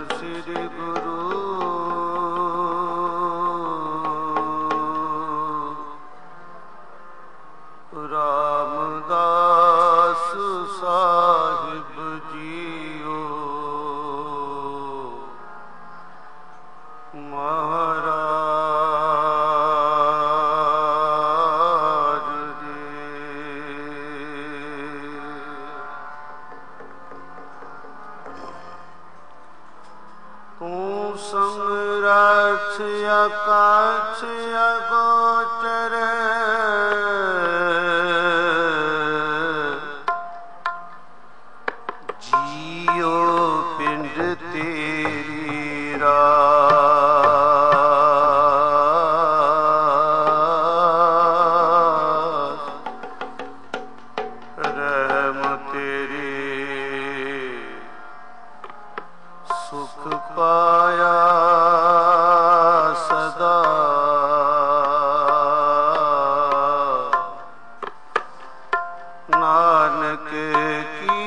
ਸ੍ਰੀ Guru Ramdas Sahib JIO ਮਹਾਰਾਜ ਤੂੰ ਸਮਰਥ ਆਕਾਸ਼ ਅਗੋਚਰ JIO ਪਿੰਡ ਤੇਰੀ ਰਾਸ ਰਹਿਮ ਤੇਰੀ ਸੁਖ ਪਾਇਆ ਸਦਾ ਨਾਨਕ ਕੀ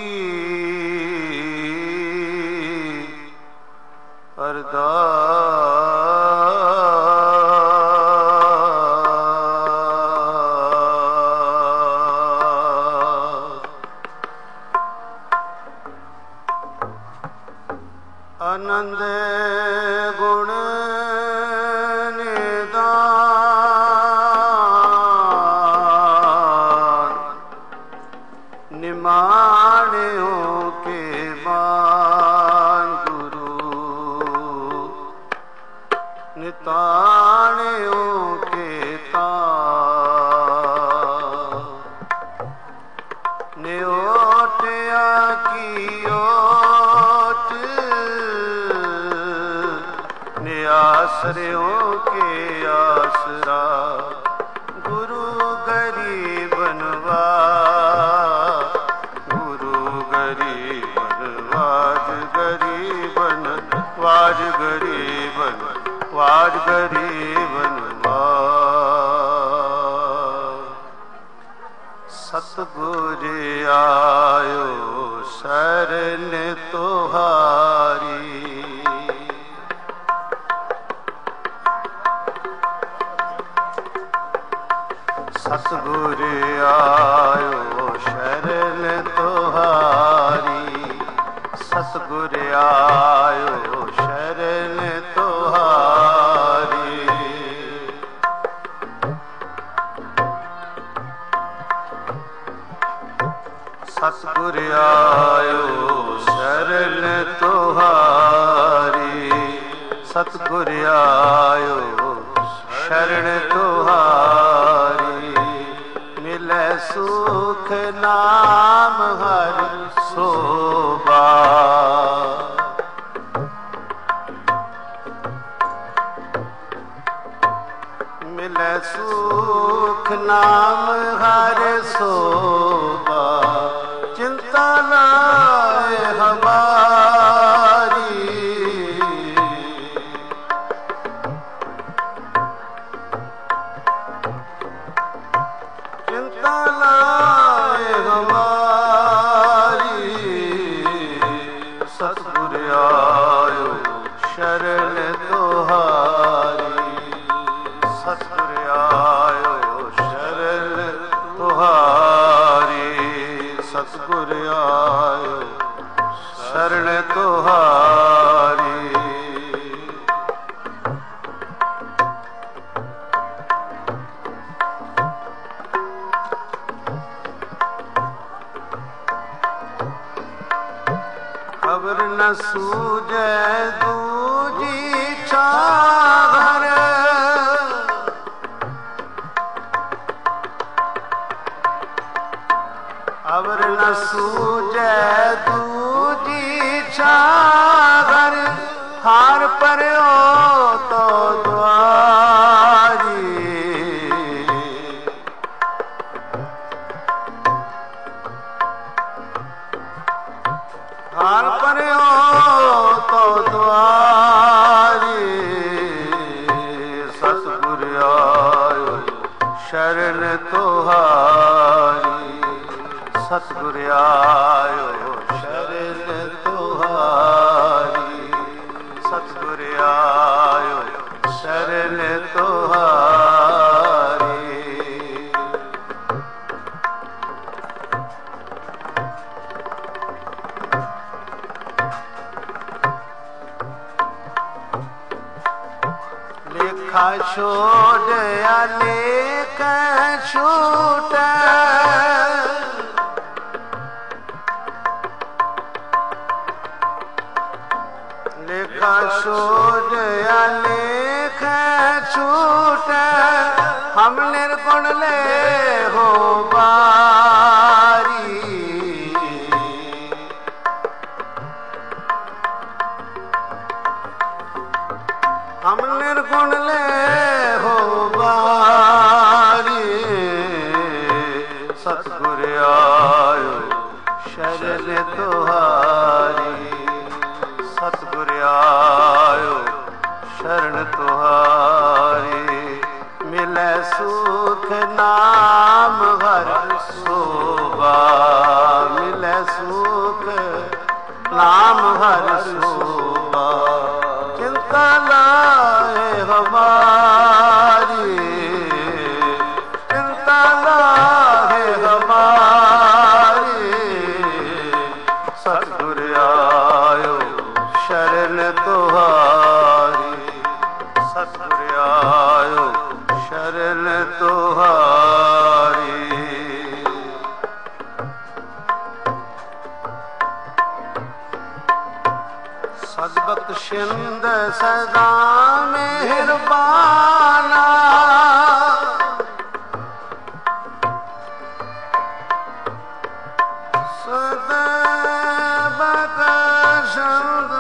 ਅਰਦਾਸ ਆਨੰਦ ਗੁਣ ਨਿਦਾਨ ਨਿਮਾਣਿਓ ਕੇ ਮਾਨ ਗੁਰੂ ਨਿਤਾਣਿਓ ਕੇ ਤਾਨ ਨਿਓਟਿਆ ਕੀ ਓਟ ਨਿਆਸਰਿਓ ਕੇ ਆਸਰਾ ਗੁਰੂ ਗਰੀਬਨ ਗੁਰੂ ਗਰੀਬਨ ਵਾਜ ਗਰੀਬਨ ਵਾਜ ਗਰੀਬਨ ਸਤਿਗੁਰ ਆਇਓ ਸ਼ਰਨ ਤੁਹਾਰੀ ਸਤਿਗੁਰ ਆਇਓ ਸ਼ਰਨ ਤੁਹਾਰੀ ਸਤਿਗੁਰ ਆਇਓ ਸ਼ਰਨ ਤੁਹਾਰੀ ਸਤਿਗੁਰ ਆਇਓ ਸ਼ਰਨ ਤੁਹਾਰੀ ਸਤਿਗੁਰ ਆਇਓ ਸ਼ਰਨ ਤੁਹਾਰੀ ਮਿਲੈ ਸੁਖ ਨਾਮ ਹਰਿ ਸੋਭਾ ਮਿਲੈ ਸੁਖ ਨਾਮ ਹਰਿ ਸੋਭਾ ਚਿੰਤਾ ਨਾਏ ਹਮਾਰੀ ਚਿੰਤਾ ਨਾਏ ਹਮਾਰੀ ਸਤਿਗੁਰ ਆਇਓ ਸ਼ਰਨ ਤੁਹਾਰੀ ਸਤਿਗੁਰ ਆਇਓ ਸ਼ਰਨ ਤੁਹਾਰੀ ਸਤਿਗੁਰ ਆਇਓ ਸ਼ਰਨ ਤੁਹਾਰੀ ਖਬਰ ਨ ਸੂਝੈ ਦੂਜੀ ਛਾਹਰ ਖਬਰ ਨ ਸੂਝੈ ਦੂਜੀ ਛਾਹਰ ਹਾਰ ਪਰਿਓ ਤੋ ਦੁਆਰੀ ਹਾਰ ਪਰਿਓ ਤੋ ਦੁਆਰੀ ਸਤਿਗੁਰ ਆਇਓ ਸ਼ਰਨ ਤੁਹਾਰੀ ਸਤਿਗੁਰ ਆਇਓ ਸ਼ਰਨ ਤੁਹਾਰੀ लेखा छोड़या लेख छूट लेखा छोड़या लेख छूट हम निर्गुण ले हो बारी हम निर्गुण ले हो बारी सतगुर आयो शरण तुहारी सतगुर आयो शरण तुहारी मिले सुख नाम हर सोबा मिले सुख नाम हर सोबा चिंता लाए हमारी चिंता लाए हमारी सतगुर आयो शरण तुहारी सतगुर आयो शरण तुहारी सदबत सिंध सदा मेहरबाना सदबत सिंध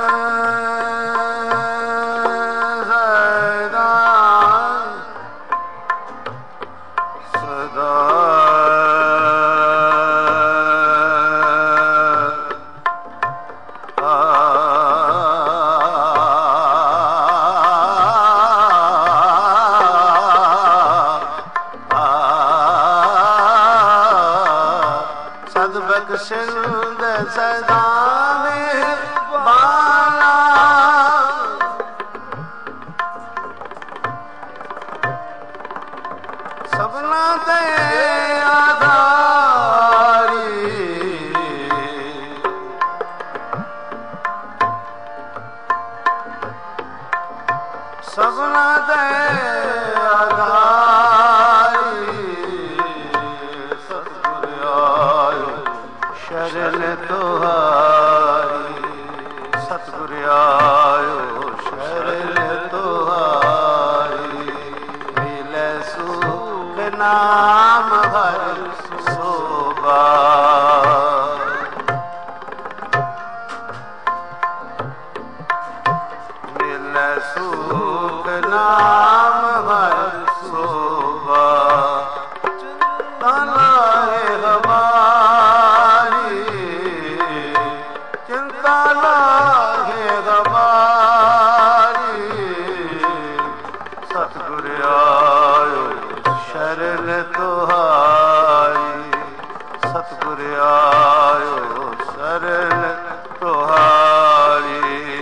सदा सदबक सिंध सदा मेहरबाना सबना दे आधारी सबना दे आधारी सतगुर आयो शरण तुहारी सतगुर आयो शरण तुहारी मिले सुख नाम हर सोबा मिले सुख नाम हर सोबा चिंता लाए हमारी चिंता लाए हमारी सतगुर आयो शरण तुहारी सतगुर आयो शरण तुहारी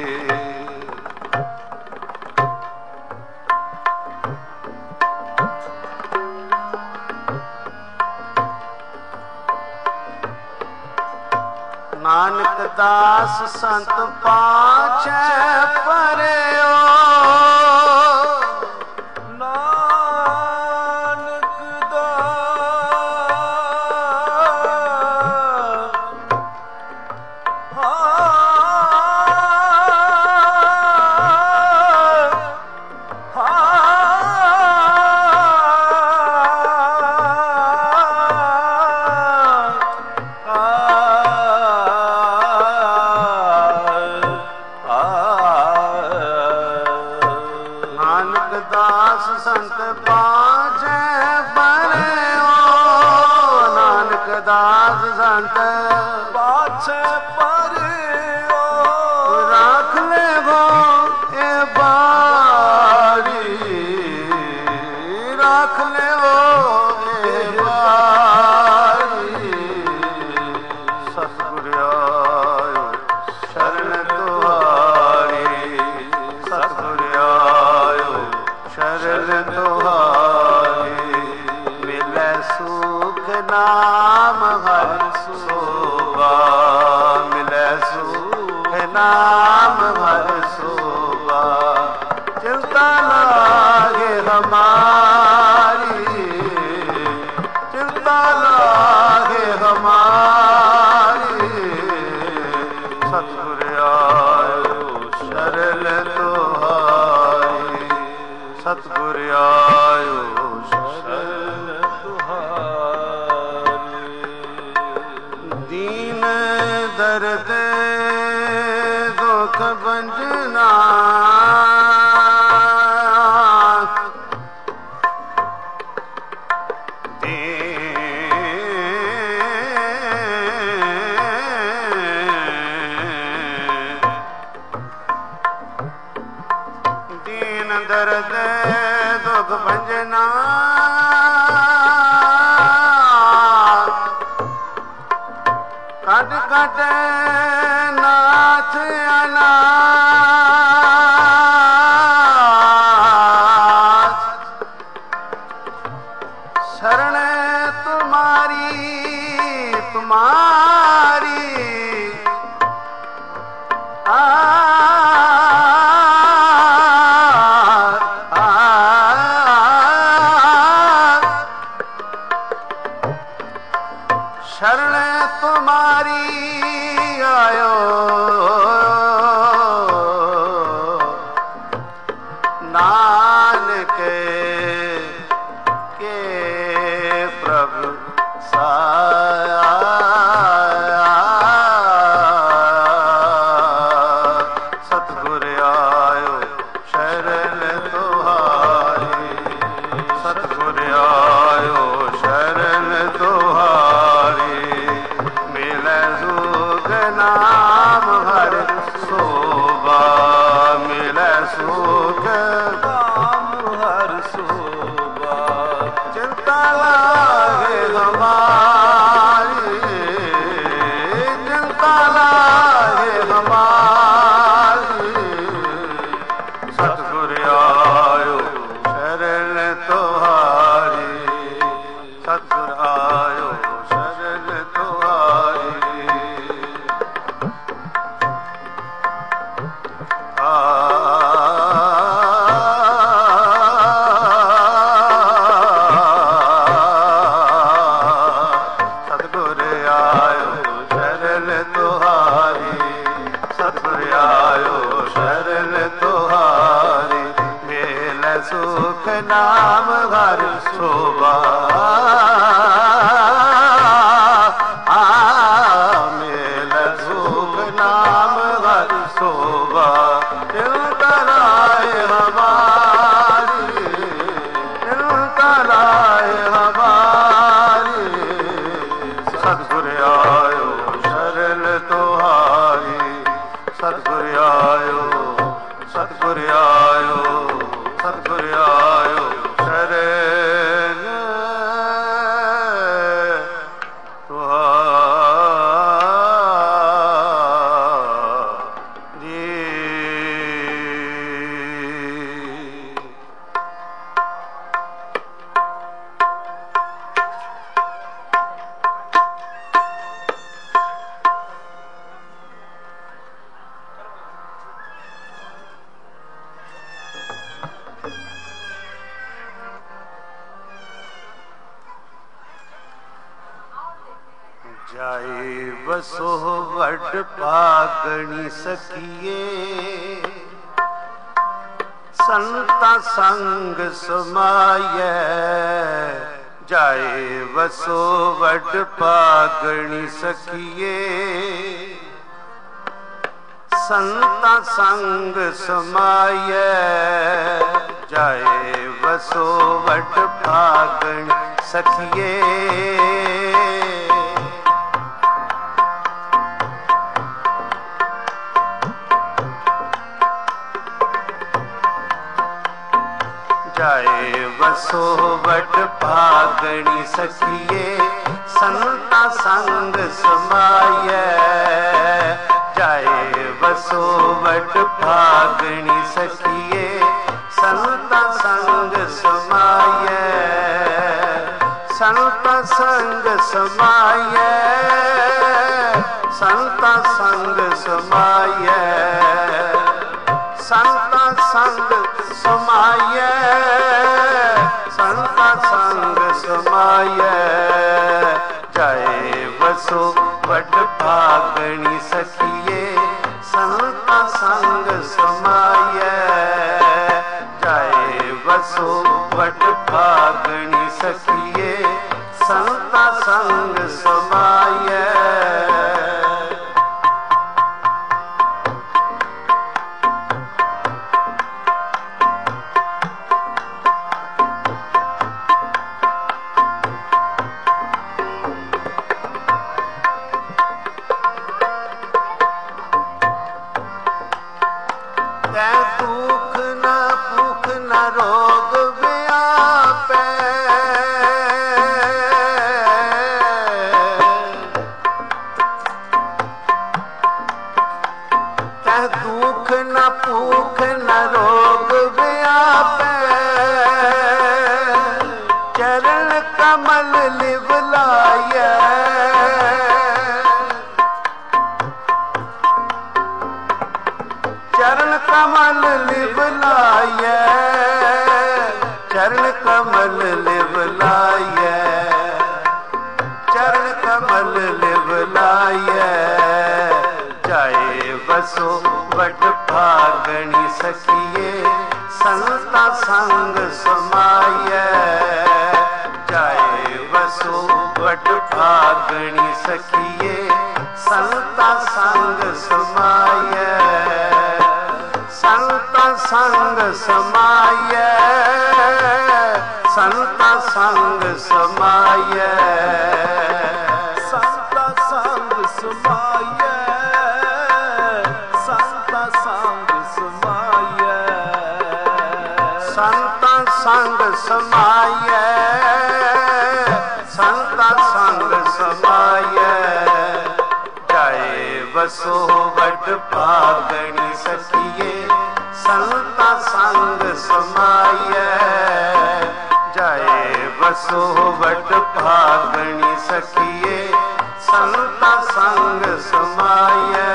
नानक दास संत पाछे परयो नानक दास संत पाछे परयो नानक दास संत पाछे परयो राख ले वो ए बारी राख ले वो ए बारी सतगुर आयो शरण तुहारी सतगुर आयो शरण तुहारी मिले सुख नाम हर सोबा मिले सुख नाम हर सोबा चिंता ना हमारी, चिंता लागे हमारी। सतगुर आयो शरण तुहारी, सतगुर आयो शरण तुहारी। दीन दर्द दुख भंजना, दीन दर्द दुख भंजना, कट कट नाथ अनाथ। शरण तुम्हारी तुम्हारी, शरण तुम्हारी आयो नानक के प्रभु साया। सतगुर आयो शरण तुहारी, सतगुर आयो शरण तुहारी। मिलै सुख नाम हर शोभा, मिलै सुख नाम हर शोभा। चिंता लागे हमारी, चिंता लागे हमारी। सतगुर आयो शरण तुहारी, सतगुर आयो शरण तुहारी। सतगुर आयो शरण तुहारी, सतगुर आयो शरण तुहारी। मिलै सुख नाम हर शोभा, मिलै सुख नाम हर शोभा। चिंता लाए हमारी, चिंता लाए हमारी। सतगुर आयो शरण तुहारी, सतगुर आयो, सतगुर आयो, सतगुर आयो शरण तुहारी। जाए बसो वड भागणी सखिए, संता संग समाये। जाए बसो वड भागणी सखिए, संता संग समाये। जाए बसो वड भागणी सखिए, जाए बसो वड भागणी सखिए, संता संग समाये। जाए बसो वड भागणी सखिए, संता संग समाये। संता संग समाये, संता संग समाये। संता संग समाये, समाये जाए बसो वड भागणी सखिए संता संग समाये जाए बसो वड भागणी सखिए संता संग समाये दुख न भूख न रोग व्यापे तह दुख न भूख न रोग व्यापे चरण कमल लिवलाये चरण कमल लिवलाये चरण कमल लिवलाये चरण कमल लिवलाये जाए बसो वड भागणी सखिए संता संग समाये जाए बसो वड भागणी सखिए संता संग समाये संत संग समाये संत संग समाये संत संग समाये संत संग समाये संत संग समाये संत संग समाये जाए बसो वड भागणी सखिए संता संग समाये जाए बसो वड भागणी सखिए संता संग समाये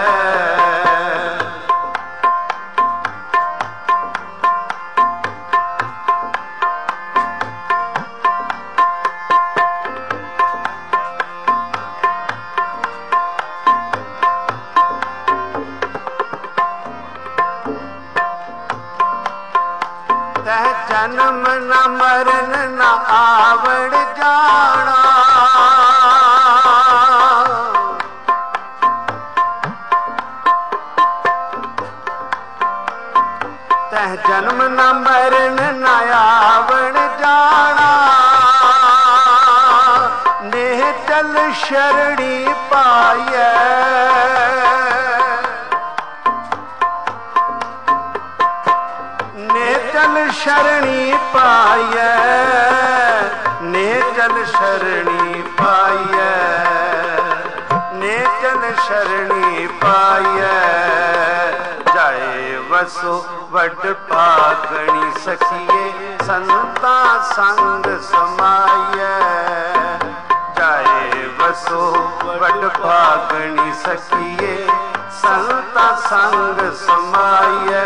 तह जन्म न मरण न आवड़ जाना तह जन्म न मरण न आवड़ जाना नेह चल शरणी पाये चल शरणी पाये ने चल शरणी पाये ने चल शरणी पाये जाए बसो वड भागणी सखिए संता संग समाये जाए बसो वड भागणी सखिए संता संग समाये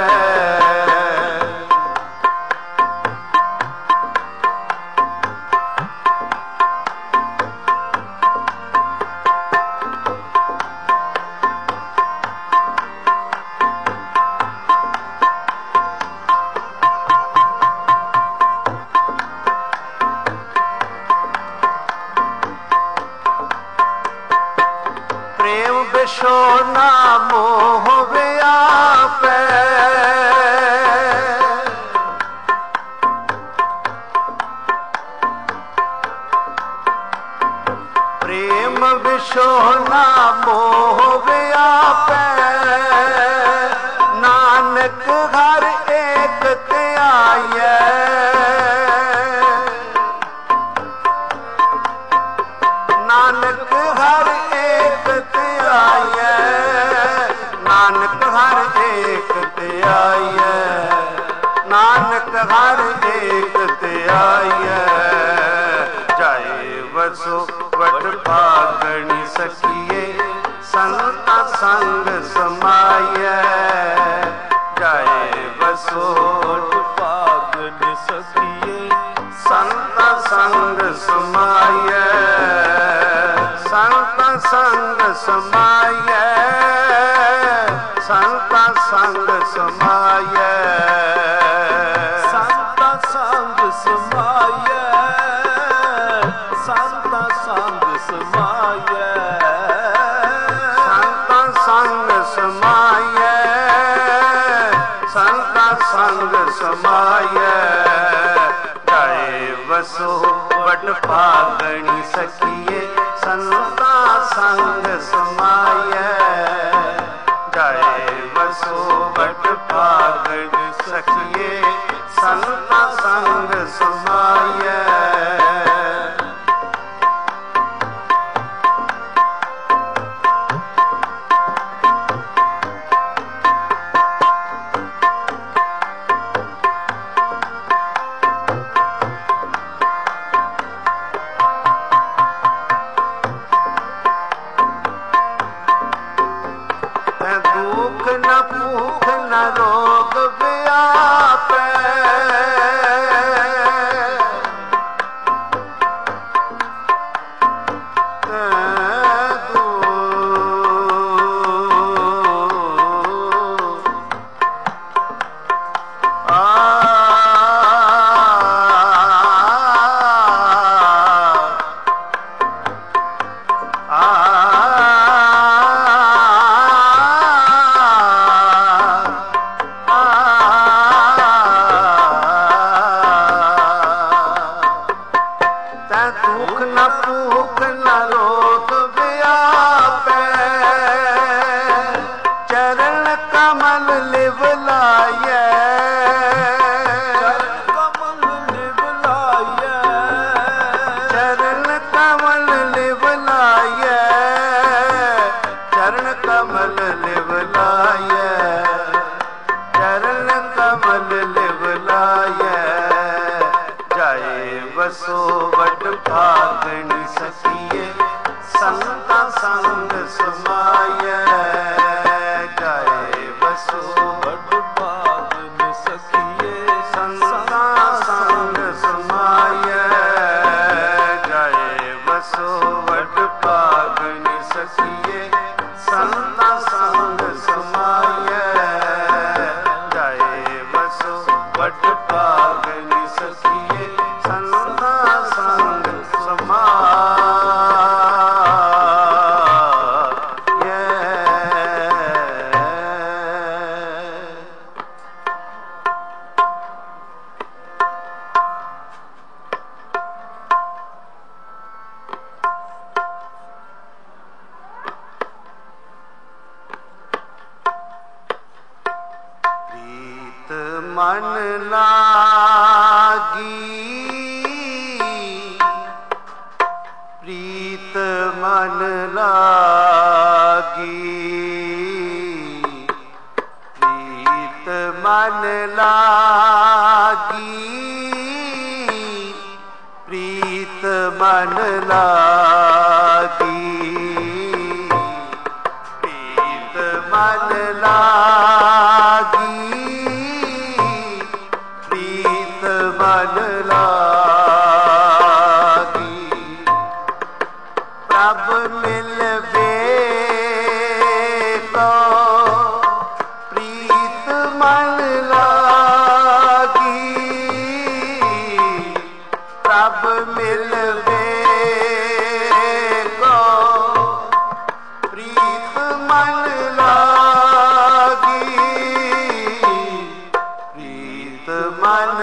प्रेम बिशो ना मोह व्यापे प्रेम बिशो ना मोह व्यापे नानक हर एक ते आये नानक हर एक ते आये नानक हर एक ते आये नानक हर एक ते आये जाए बसो वड भागणी सखिए संता संग समाये जाए बसो वड भागणी सखिए संता संग समाये ਸਮਾਈਐ ਸੰਤਾਂ ਸੰਗ ਸਮਾਈਐ ਸੰਤਾਂ ਸੰਗ ਸਮਾਈਐ ਸੰਤਾਂ ਸੰਗ ਸਮਾਈਐ ਸੰਤਾਂ ਸੰਗ ਸਮਾਈਐ ਸੰਤਾਂ ਸੰਗ ਸਮਾਈਐ ਜਾਏ ਵਸੋ ਵਡ ਭਾਗਣੀ ਸਖੀਏ ਸੰਤਾਂ ਸੰਗ ਸਮਾਈਐ ਜਾਏ ਵਸੋ ਵਡ ਭਾਗਣੀ ਸਖੀਏ ਸੰਤਾਂ ਸੰਗ ਸਮਾਈਐ ਦੁਖ ਨ ਭੂਖ ਨ ਰੋਗ ਵਿਆਪੈ ਦੁਖ ਨ ਭੂਖ ਨ ਰੋਗ ਵਿਆਪੈ ਚਰਨ ਕਮਲ ਲਿਵ ਲਾਇਐ ਕਮਲ ਲਿਵ ਲਾਇਐ ਚਰਨ ਕਮਲ ਲਿਵ ਲਾਇਐ ਚਰਨ ਕਮਲ ਲਿਵ ਲਾਇਐ ਚਰਨ ਕਮਲ ਲਿਵ ਲਾਇਐ ਜਾਏ ਵਸੋ ਵਡ ਭਾਗਣੀ ਸਖੀਏ ਸੰਤਾਂ ਸੰਗ ਸਮਾਈਐ ਜਾਏ ਵਸੋ ਵਡ ਭਾਗਣੀ ਸਖੀਏ ਸੰਤਾਂ ਸੰਗ ਸਮਾਈਐ ਜਾਏ ਵਸੋ ਵਡ ਭਾਗਣੀ ਸਖੀਏ ਸੰਤਾਂ ਸੰਗ ਸਮਾਈਐ ਜਾਏ ਵਸੋ ਵਡ ਭਾਗਣੀ ਸਖੀਏ ਸੰਤਾਂ ਸੰਗ ਸਮਾਈਐ ਪ੍ਰੀਤ ਮਨ ਲਾਗੀ ਪ੍ਰੀਤ ਮਨ ਲਾਗੀ ਪ੍ਰੀਤ ਮਨ ਲਾਗੀ ਪ੍ਰੀਤ ਮਨ ਲਾਗੀ ਪ੍ਰੀਤ ਮਨ ਲਾਗੀ ਪ੍ਰੀਤ ਮਨ ਲਾਗੀ ਪ੍ਰਭ ਮਿਲਵੇ ਕੋ ਪ੍ਰੀਤ ਮਨ ਲਾਗੀ ਪ੍ਰਭ ਮਿਲਵੇ ਕੋ ਪ੍ਰੀਤ ਮਨ ਲਾਗੀ ਪ੍ਰੀਤ ਮਨ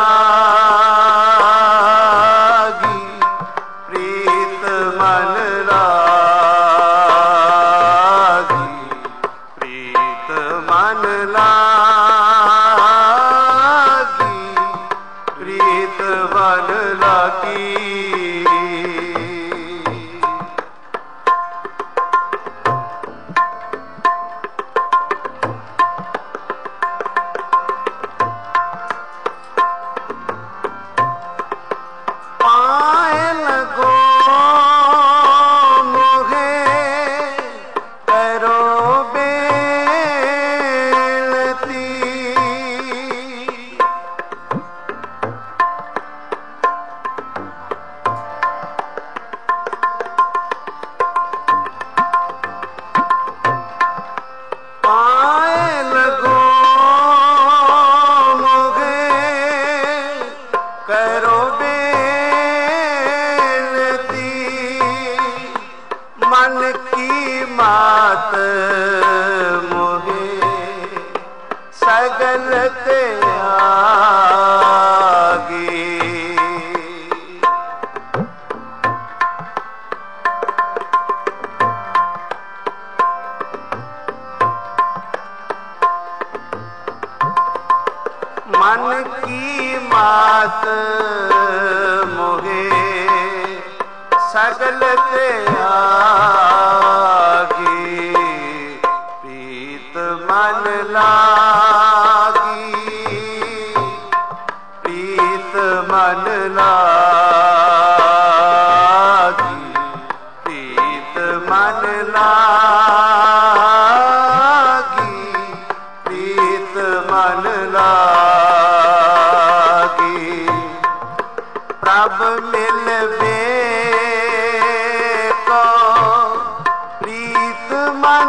ਲਾਗੀ ਪ੍ਰੀਤ ਮਨ ਲਾਗੀ ਪ੍ਰੀਤ ਮਨ ਲਾਗੀ ਪ੍ਰੀਤ ਮਨ ਲਾਗੀ सगल त्यागी। मन की मात मोहे सगल त्यागी। प्रीत मन लागी, प्रीत मन लागी, प्रीत मन लागी, प्रीत मन लागी। प्रभ मिलवे को प्रीत मन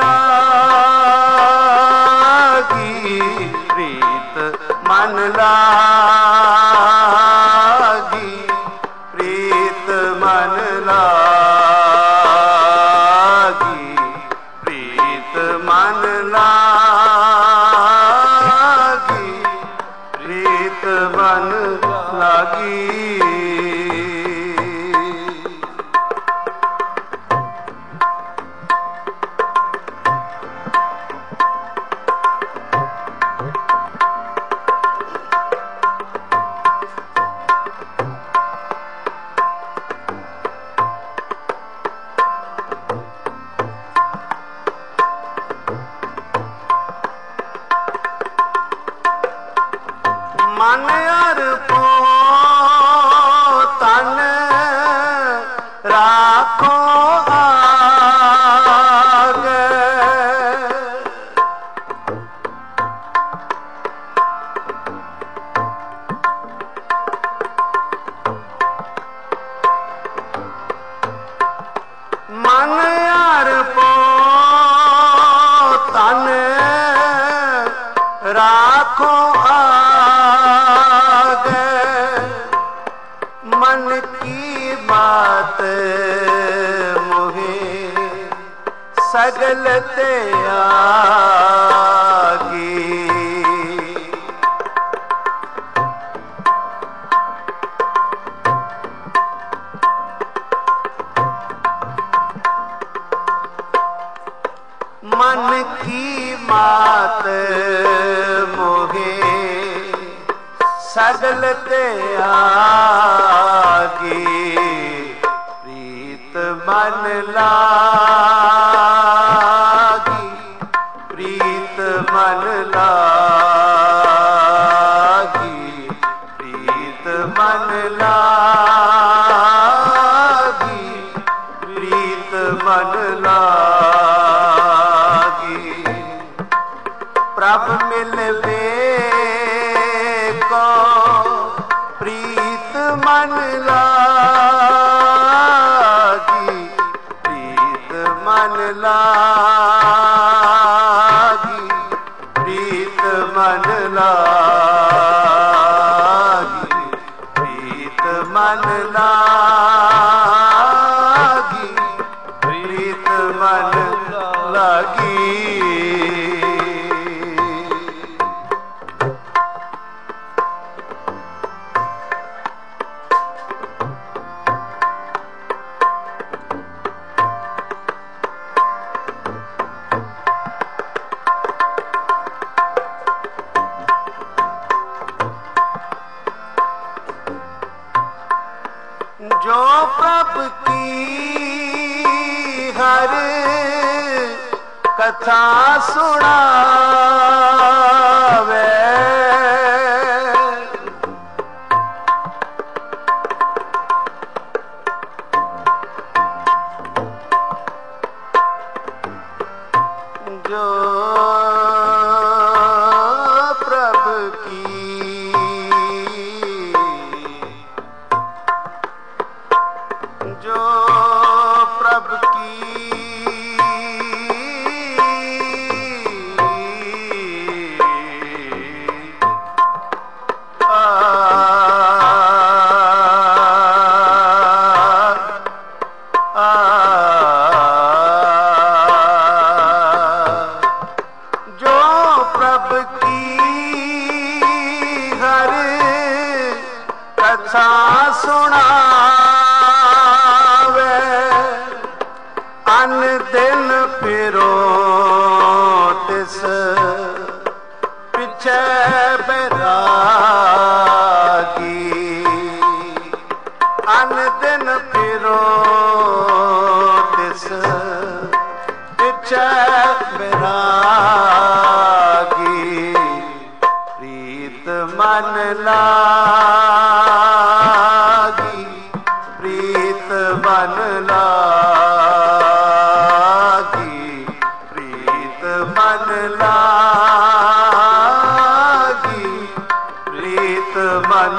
लागी, प्रीत मन लागी, प्रीत मन लागी, प्रीत मन लागी, प्रीत मन लागी। मन अर्पो तन राखो आगे। मन अर्पो तन राखो आगे। मन की बात मोहे सगल त्यागी। मन की बात मोहे सगल त्यागी। प्रीत मन लागी, प्रीत मन लागी, प्रीत मन लागी, प्रीत मन लागी। प्रभ मिलवे को प्रीत मन लागी, प्रीत मन लागी, प्रीत मन लागी, प्रीत मन लागी, प्रीत मन लागी। जो प्रभ की हर कथा सुनावे, जो प्रभ की जो प्रभ की ਕਥਾ ਸੁਣਾਵੇ ਅਨ ਦਿਨ ਫਿਰੋ ਤਿਸ ਪਿਛੇ ਬੈਰਾਗੀ ਅਨ ਦਿਨ ਫਿਰੋ ਤਿਸ ਪਿਛੇ ਬੈਰਾਗੀ ਪ੍ਰੀਤ ਮਨ ਲਾਗੀ ਪ੍ਰੀਤ ਮਨ ਲਾਗੀ ਪ੍ਰੀਤ ਮਨ ਲਾਗੀ ਪ੍ਰੀਤ ਮਨ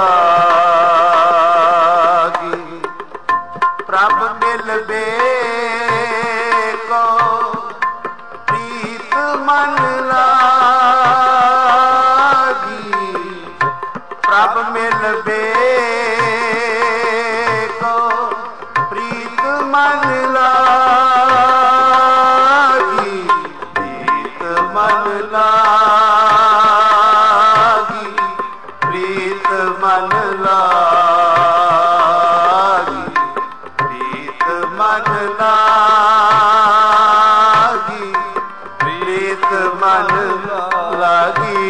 ਲਾਗੀ ਪ੍ਰਭ ਮਿਲਵੇ ਕੋ ਪ੍ਰੀਤ ਮਨ ਲਾਗੀ ਪ੍ਰਭ ਮਿਲਵੇ ਕੋ ਪ੍ਰੀਤ ਮਨ ਲਾਗੀ ਪ੍ਰੀਤ ਮਨ ਲਾਗੀ ਪ੍ਰੀਤ ਮਨ ਲਾਗੀ ਪ੍ਰੀਤ ਮਨ ਲਾਗੀ ਪ੍ਰੀਤ ਮਨ ਲਾਗੀ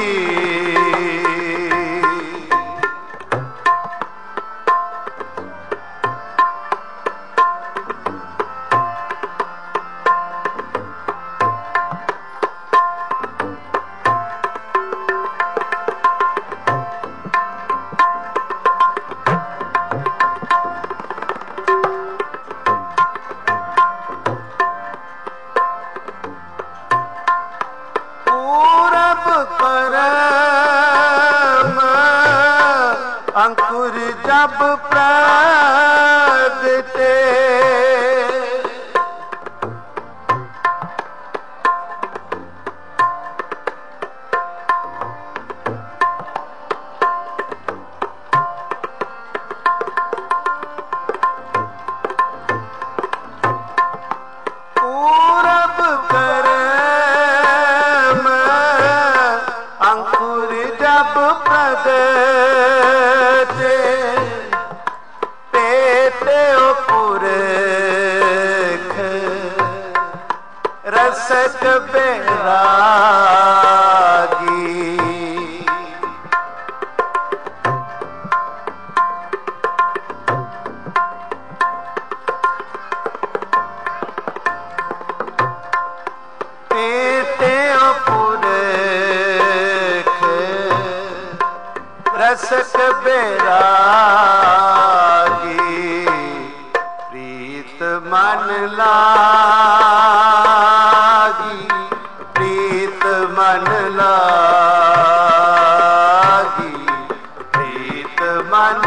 अंकुर जब प्रगटे पूरब करम अंकुर जब प्रगटे रसक बैरागी पेटे पुरख रसक बैरागी प्रीत मन लागी प्रीत मन लागी प्रीत मन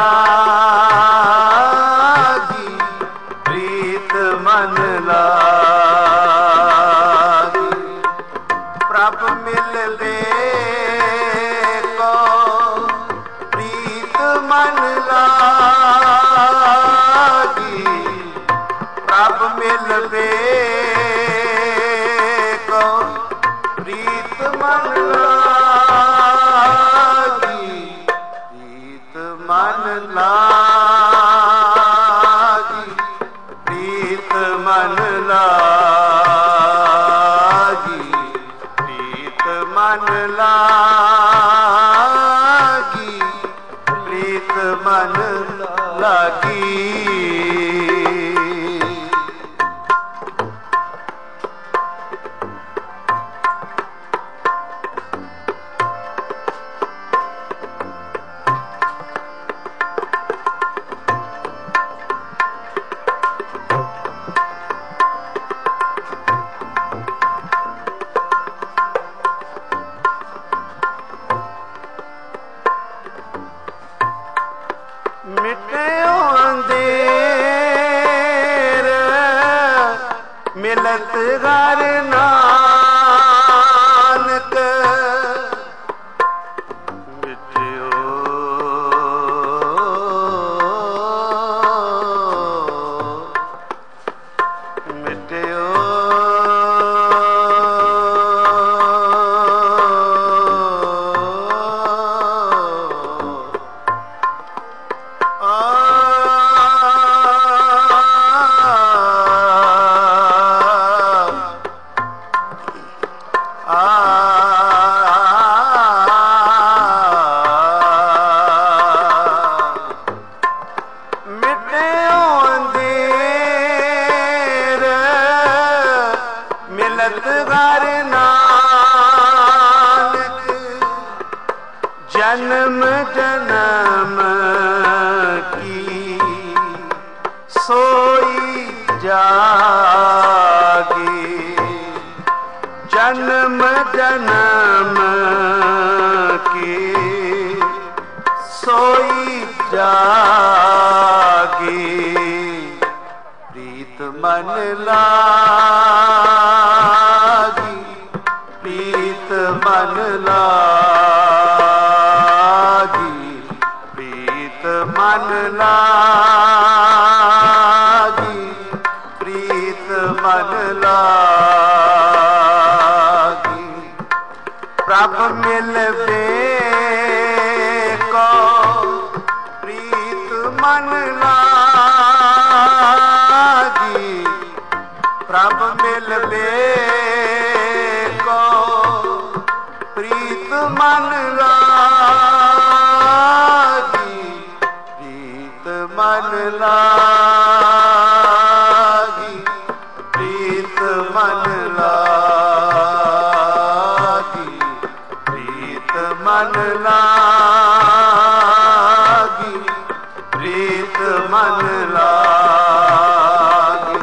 लागी प्रीत मन लागी प्रभ मिलवे को प्रीत मन लागी प्रभ मिलवे को प्रीत मन लागी प्रीत मन लागी प्रीत मन लागी प्रीत मन लागी प्रीत मन लागी मिट्यो अंधेरा जन्म जन्म की सोई जागी, जन्म जन्म की सोई जागी, प्रीत मन लागी, प्रीत मन लागी, प्रीत मन लागी, प्रीत मन लागी। प्रभ मिलबे को प्रीत मन लागी, प्रभ मिलबे को प्रीत मन लागी, प्रीत मन लागी, प्रीत मन लागी, प्रीत मन लागी, प्रीत मन लागी।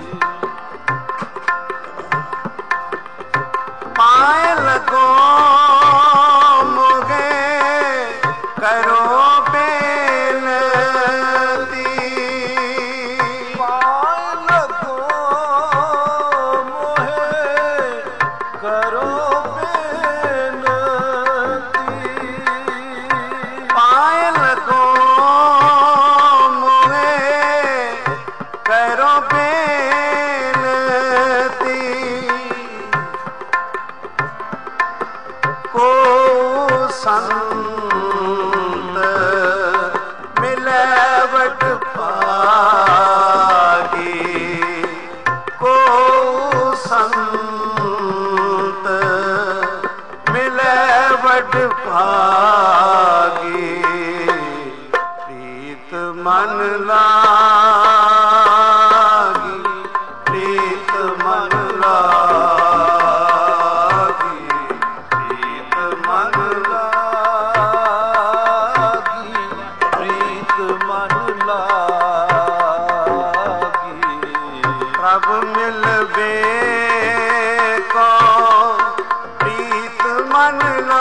पाए लगो मुझे करो बेनती, पाए लगो मोहे करो बेनती, पाए लगो मुझे करो बेनती, को संत मिलवट पागी, को संत मिलवट पागी, प्रीत मन लागी, प्रीत मन लागी, प्रीत मन लागी, प्रीत मन लागी। प्रभ मिलबे को प्रीत मन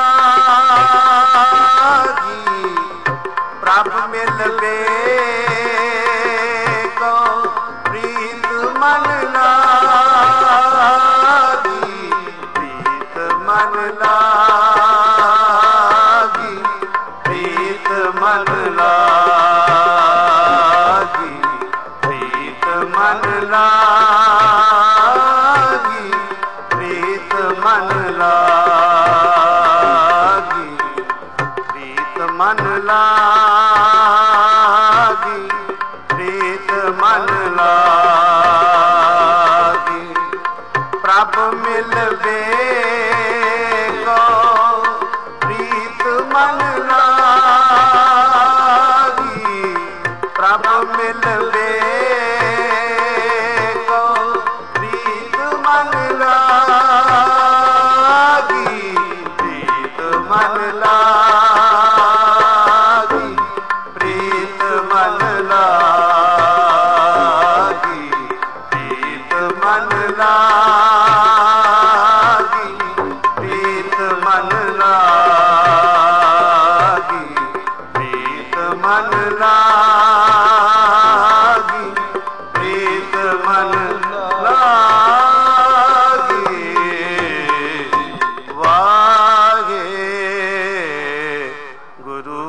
लागी, प्रभ मिलबे को प्रीत मन लागी, प्रीत मन लागी, प्रीत मन लागी, प्रीत मन लागी, प्रीत मन लागी, प्रीत मन लागी, प्रीत मन लागी। प्रभ मिलबे को प्रीत मन लागी, प्रभ मिलबे को प्रीत मन लागी, प्रीत मन लागी, प्रीत मन लागी, प्रीत मन लागी, प्रीत मन लागी, प्रीत मन लागी, प्रीत मन लागी। वाहे गुरु।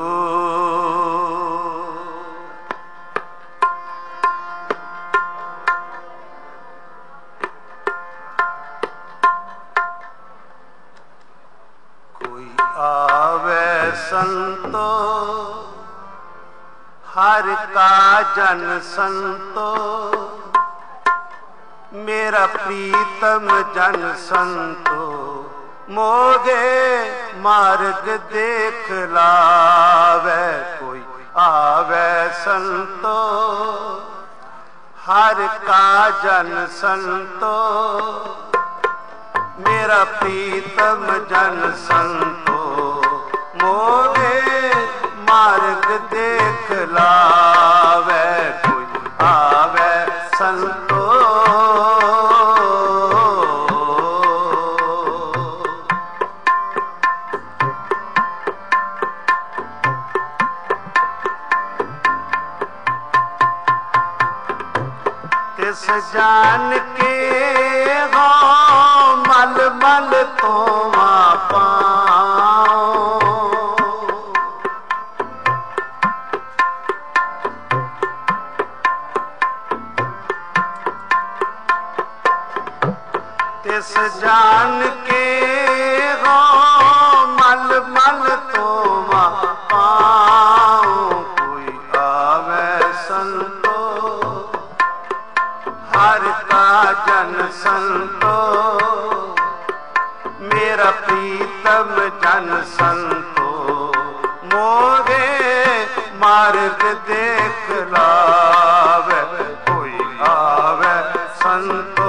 कोई आवे संतो हर का जन संतो, मेरा प्रीतम जन संतो, मोगे मार्ग देख लावे। कोई आवे संतो हर का जन संतो, मेरा प्रीतम जन संतो, मोगे ਲਾਵੇ ਕੋਈ ਆਵੇ ਸੰਤੋ। ਤਿਸ ਜਾਨ ਕੇ ਹੋ ਮਲ ਮਲ ਤੋਵਾ ਪਾਉ। ਤਿਸ ਜਾਨ ਕੇ ਹੋ ਮਲ ਮਲ ਤੋਵਾ ਪਾਉ। ਕੋਈ ਆਵੇ ਸੰਤੋ ਹਰ ਕਾ ਜਨ ਸੰਤੋ। ਮੇਰਾ ਪ੍ਰੀਤਮ ਜਨ ਸੰਤੋ ਮੋਗੇ ਮਾਰਗ ਦੇਖ ਲਾਵੇ ਕੋਈ ਆਵੇ ਸੰਤੋ।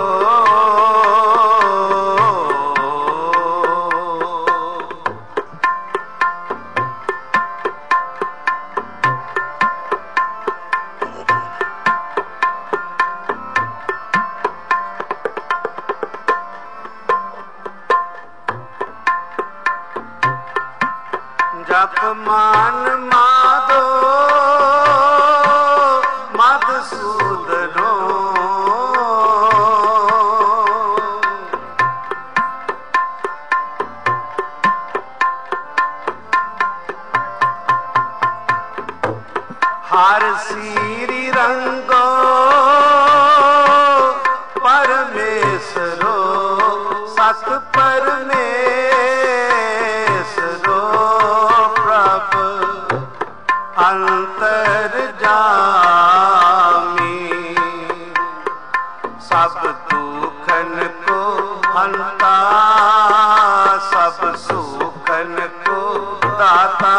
ਜਪ ਮਾਨ ਮਾਧੋ ਮਧੂਸੂਦਨੋ। ਹਰ ਸੀਰੀ ਰੰਗੋ ਪਰਮੇਸ਼ਰੋ ਸਤ ਪਰਮੇਸ਼ਰੋ। ਅੰਤਰ ਜਾਮੀ ਸਭ ਦੁਖਨ ਕੋ ਹੰਤਾ। ਸਭ ਸੁਖਨ ਕੋ ਦਾਤਾ।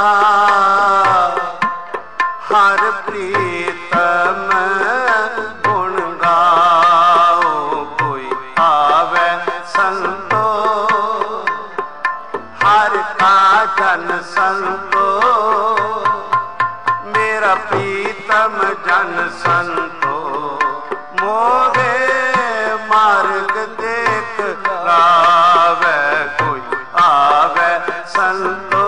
ਹਰ ਪ੍ਰੀਤਮ ਗੁਣ ਗਾਓ ਕੋਈ ਆਵੇ ਸੰਤੋ। ਹਰ ਕਾ ਜਨ ਸੰਤੋ। ਮੇਰਾ ਪ੍ਰੀਤਮ ਜਨ ਸੰਤੋ ਮੋਗੇ ਮਾਰਗ ਦੇਖ ਲਾਵੇ ਕੋਈ ਆਵੇ ਸੰਤੋ।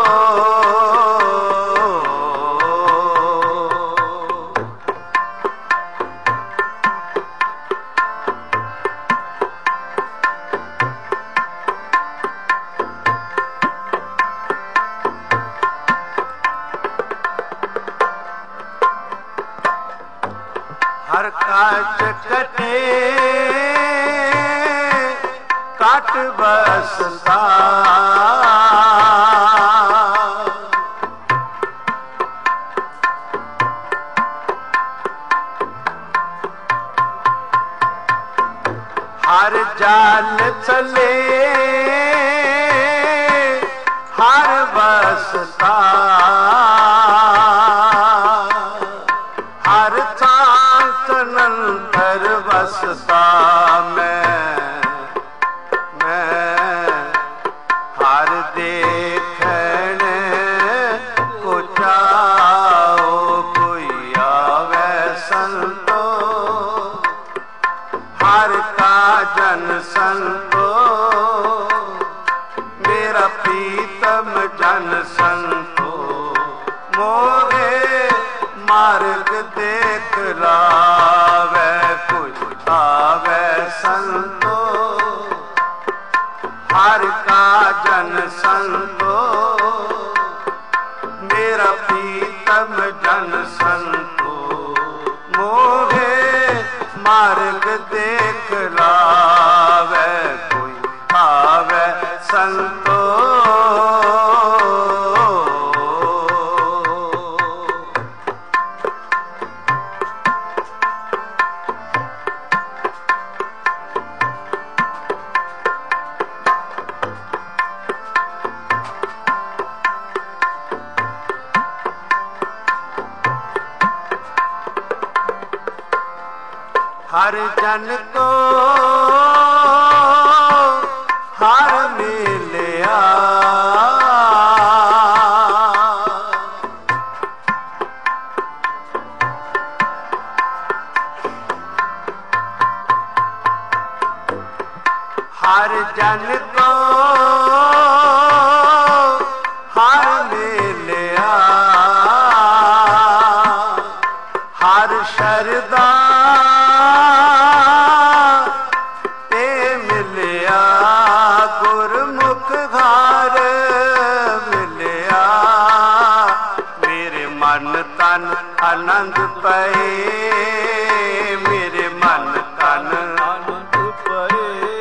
ਹਰ ਕਾਚ ਕਟੇ ਕਾਟ ਬਸਤਾ। ਹਰ ਜਾਲ ਚਲੇ ਹਰ ਬਸਤਾ। ਹਰ ਅੰਤਰ ਵਸਤਾ ਮੈਂ ਹਰ ਦੇਖਣ ਕੋ ਚਾਓ ਕੋਈ ਆਵੇ ਸੰਤੋ। ਹਰ ਕਾ ਜਨ ਸੰਤੋ। ਮੇਰਾ ਪ੍ਰੀਤਮ ਜਨ ਸੰਤੋ ਮੋਗੇ ਮਾਰਗ ਦੇਖ ਲਾਵੇ ਕੋਈ ਆਵੇ ਸੰਤੋ। ਹਰ ਕਾ ਜਨ ਸੰਤੋ। ਮੇਰਾ ਪ੍ਰੀਤਮ ਜਨ ਸੰਤੋ ਮੋਗੇ ਮਾਰਗ ਦੇਖ ਲਾਵੇ ਕੋਈ ਆਵੇ ਸੰਤੋ। हर जन को हर मिलिया ਆਨੰਦ ਪਏ ਮੇਰੇ ਮਨ ਤਨ ਆਨੰਦ ਪਏ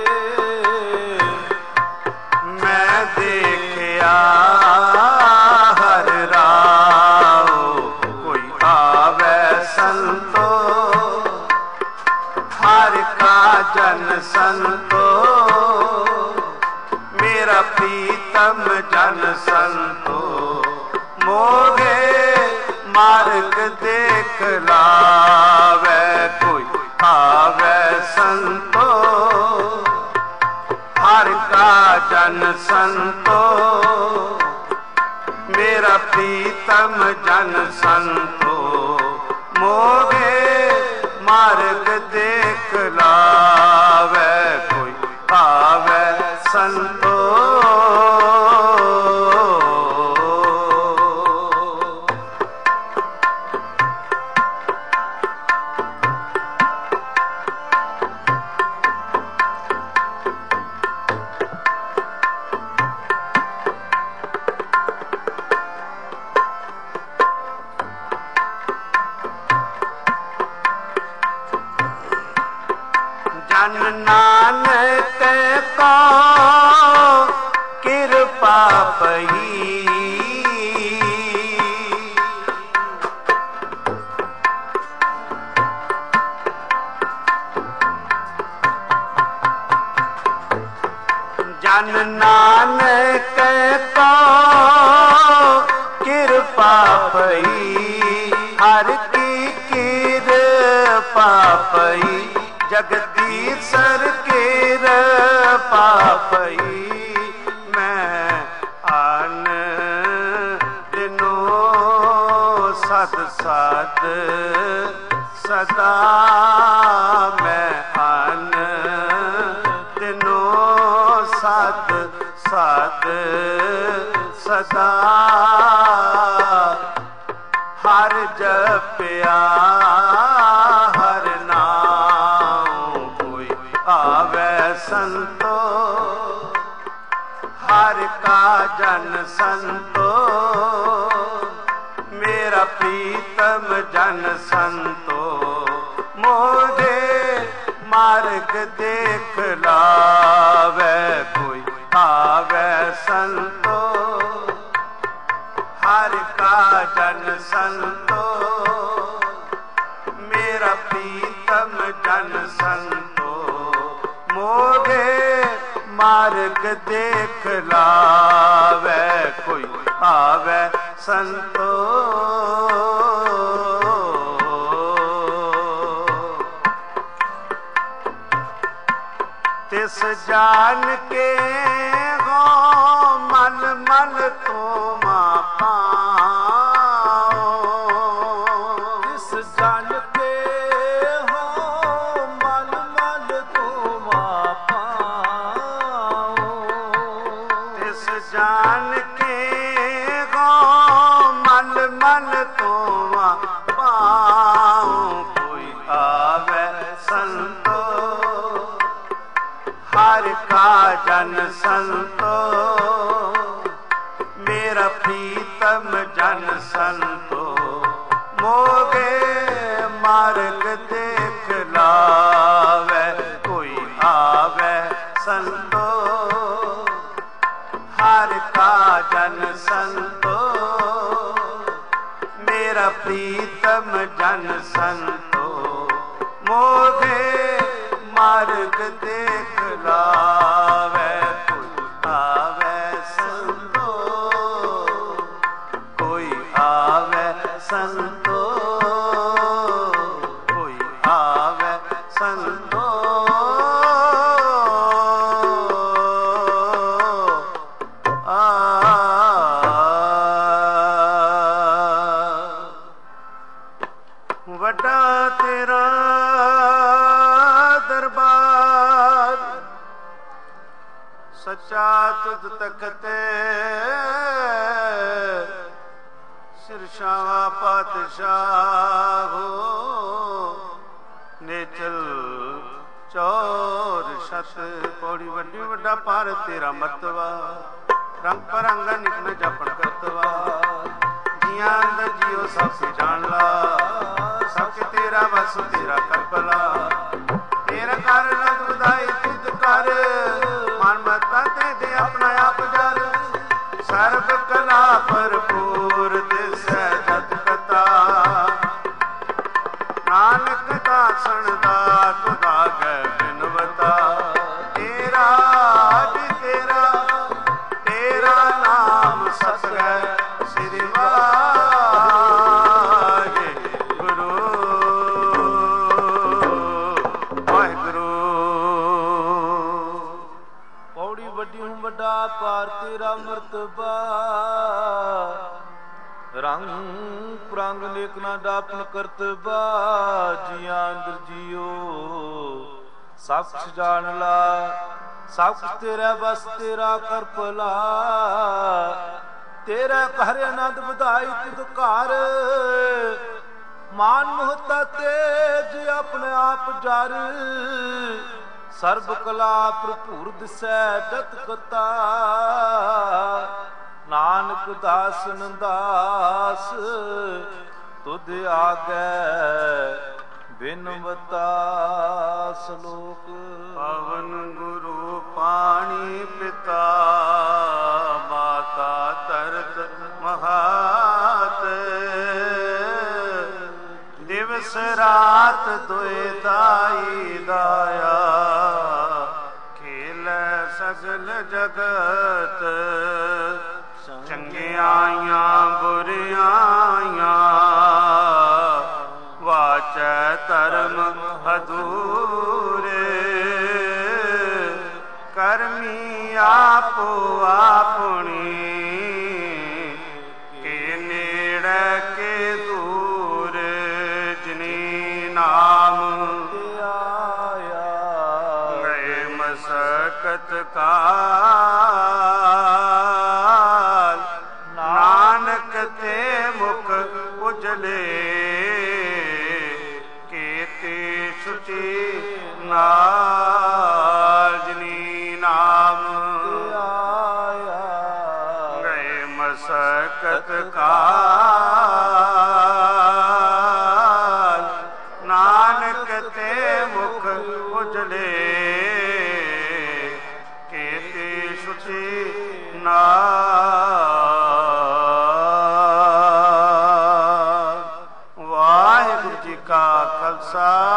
ਮੈਂ ਦੇਖਿਆ ਹਰ ਰਾਉ ਕੋਈ ਆਵੇ ਸੰਤੋ ਹਰ ਕਾ ਜਨ ਸੰਤੋ ਮੇਰਾ ਪ੍ਰੀਤਮ ਜਨ ਸੰਤੋ ਮੋਗੇ ਮਾਰਗ ਦੇਖ ਲਾਵੇ ਕੋਈ ਆਵੇ ਸੰਤੋ ਹਰ ਕਾ ਜਨ ਸੰਤੋ ਮੇਰਾ ਪ੍ਰੀਤਮ ਜਨ ਸੰਤੋ ਮੋਗੇ ਮਾਰਗ ਦੇਖ ਲਾਵੇ ਕੋਈ ਆਵੇ ਸੰਤੋ ਜਨ ਨਾਨਕ ਕੋ ਕਿਰਪਾ ਪਈ ਜਨ ਨਾਨਕ ਕੋ ਕਿਰਪਾ ਪਈ ਹਰ ਕੀ ਕਿਰਪਾ ਪਈ ਜਗਦੀਸ਼ਰ ਕਿਰਪਾ ਪਈ ਮੈਂ ਆਨ ਦਿਨੋ ਸਤ ਸਤ ਸਦਾ ਮੈਂ ਆਨ ਦਿਨੋ ਸਤ ਸਤ ਸਦਾ ਹਰ ਜਪਿਆ ਹਰ ਨਾਮ ਕੋਈ ਆਵੇ ਸੰਤੋ ਹਰ ਕਾ ਜਨ ਸੰਤੋ ਮੇਰਾ ਪ੍ਰੀਤਮ ਜਨ ਸੰਤੋ ਮੋਗੇ ਮਾਰਗ ਦੇਖ ਲਾਵੇ ਕੋਈ ਆਵੇ ਸੰਤੋ ਹਰ ਕਾ ਜਨ ਸੰਤੋ ਮੇਰਾ ਪ੍ਰੀਤਮ ਜਨ ਸੰਤੋ ਮੋਗੇ ਮਾਰਗ ਦੇਖ ਲਾਵੇ ਕੋਈ ਆਵੇ ਸੰਤੋ ਤਿਸ ਜਾਨ ਕੇ ਹੋ ਮਨ ਮਨ ਤੋਂ ਮਾਪਾ ਇਸ ਜਾਨ ਕੇ ਹੋ ਮਨ ਮਨ ਤੂੰ ਪਾਉ ਤਿਸ ਜਾਨ ਕੇ ਹੋ ਮਨ ਮਨ ਤੋਂ ਪਾਉ ਕੋਈ ਆਵੇ ਸੰਤੋ ਹਰ ਕਾ ਜਨ ਸੰਤੋ ਮੇਰਾ ਪ੍ਰੀਤਮ ਜਨ ਸੰਤੋ ਮੋਗੇ ਮਾਰਗ ਦੇਖ ਲਾਵੇ ਕੋਈ ਆਵੇ ਸੰਤੋ ਹਰ ਕਾ ਜਨ ਸੰਤੋ ਮੇਰਾ ਪ੍ਰੀਤਮ ਜਨ ਸੰਤੋ ਮੋਗੇ ਮਾਰਗ ਦੇਖ ਲਾਵੇ ਕੋਈ ਆਵੇ ਸੰਤੋ ਕੋਈ ਆਵੇ ਸੰਤੋ ਕੋਈ ਆਵੇ ਸੰਤੋ ਵੱਡਾ ਤੇਰਾ ਦਰਬਾਰ ਸੱਚਾ ਤੁਧ ਤਖਤੇ ਸਿਰਸ਼ਾਵਾ ਪਾਤਸ਼ਾਹ ਨੇਚਲ ਚੌਰ ਸ਼ਤ ਪੌੜੀ ਵੱਡੀ ਵੱਡਾ ਭਾਰਤ ਤੇਰਾ ਮਤਵਾ ਰੰਗ ਪਰੰਗਾ ਨਿਕਲ ਜਾਪਣ ਕਰਤਵਾ ਜੀਆਂ ਅੰਦਰ ਜਿਉ ਸਭ ਜਾਣ ਲਾ ਤੇਰਾ ਬਸ ਤੇਰਾ ਕਰਪਲਾ ਤੇਰਾ ਕਰ ਨੰਦ ਵਧਾਈ ਤੁਧ ਕਰ ਮਨ ਮਤਾ ਤੇ ਦੇ ਆਪਣਾ ਆਪ ਜਰ ਸਰਬ ਕਲਾ ਭਰਪੂਰ ਦਿਸੈ ਜਤ ਕਤਾ ਨਾਨਕ ਦਾਸਨ ਦਾ ਤੁਧਾਗੈ ਬਿਨਵਤਾ ਤੇਰਾ ਜੀ ਤੇਰਾ ਤੇਰਾ ਨਾਮ ਸਤਿਗੁਰ ਸ੍ਰੀ ਵਾਹਿਗੁਰੂ ਵਾਹਿਗੁਰੂ। ਪੌੜੀ ਵੱਡੀ ਹੂੰ ਵੱਡਾ ਪਾਰ ਤੇਰਾ ਮਰਤਬਾ ਰੰਗ ਪ੍ਰੰਗ ਲੇਖ ਨਾ ਡਾਪਨ ਕਰਤਬਾ ਜੀਆਂ ਅੰਦਰ ਜੀਓ ਸਭ ਕੁਛ ਜਾਣ ਲਾ ਸਭ ਕੁਛ ਤੇਰਾ ਬਸ ਤੇਰਾ ਕਰਪਲਾ ਤੇਰਾ ਘਰ ਆਨੰਦ ਵਧਾਈ ਤੁਧ ਘਰ ਮਾਨ ਮੋਹਤਾ ਤੇਜ ਆਪਣੇ ਆਪ ਜਰ ਸਰਬ ਕਲਾ ਭਰਪੂਰ ਦਿਸੈ ਜਤ ਕਤਾ ਨਾਨਕ ਦਾਸਨ ਦਾਸ ਤੁਧ ਆਗੈ ਬਿਨਵਤਾ ਸਲੋਕ। ਪਵਨ ਗੁਰੂ ਪਾਣੀ ਪਿਤਾ ਮਾਤਾ ਤਰਤ ਮਹਾਤ ਦਿਵਸ ਰਾਤ ਦੁਇ ਦਾਈ ਦਾਇਆ ਖੇਲੈ ਸਗਲ ਜਗਤ ਚੰਗਿਆਈਆਂ ਬੁਰਿਆਈਆਂ ਵਾਚੈ ਧਰਮ ਅਧੂਰੇ ਕਰਮੀ ਆਪੋ ਆਪਣੀ ਕੇ ਨੇੜੇ ਕੇ ਦੂਰ ਜਿਨੀ ਨਾਮ ਆਇਆ ਗਏ ਮਸਕਤ ਕਾ ਉਜਲੇ ਕੀਤੇ ਛੁਟੀ ਨਾਲ ਜਿਨੀ ਨਾਮ ਆਇਆ ਗਏ ਮਸਕਤ ਕਾਲ ਨਾਨਕ ਤੇ ਮੁਖ ਉਜਲੇ ਕੀਤੇ ਛੁਟੀ ਨਾਲ। ਵਾਹਿਗੁਰੂ ਜੀ ਕਾ ਖਾਲਸਾ